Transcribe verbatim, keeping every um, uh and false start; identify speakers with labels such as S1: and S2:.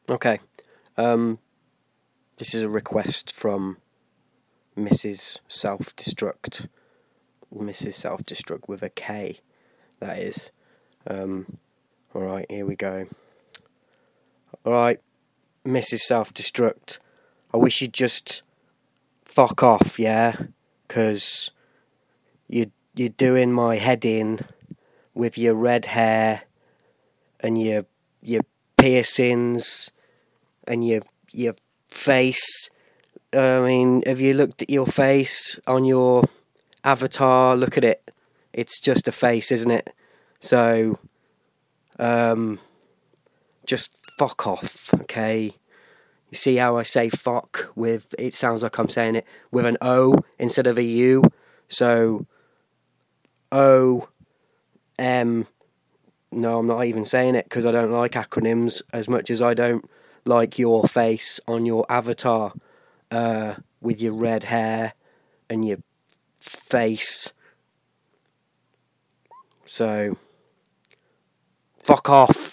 S1: Okay. Um, this is a request from Missus Self Destruct. Missus Self Destruct with a K, that is. Um, alright, here we go. Alright, Missus Self Destruct. I wish you'd just fuck off, yeah? Because you, you're doing my head in with your red hair and your your piercings and your your face. I mean, have you looked at your face on your avatar? Look at it. It's just a face, isn't it? So, um, just fuck off, okay? You see how I say fuck with, it sounds like I'm saying it with an O instead of a U. So, O, M, no, I'm not even saying it because I don't like acronyms as much as I don't like your face on your avatar uh, with your red hair and your face. So, fuck off.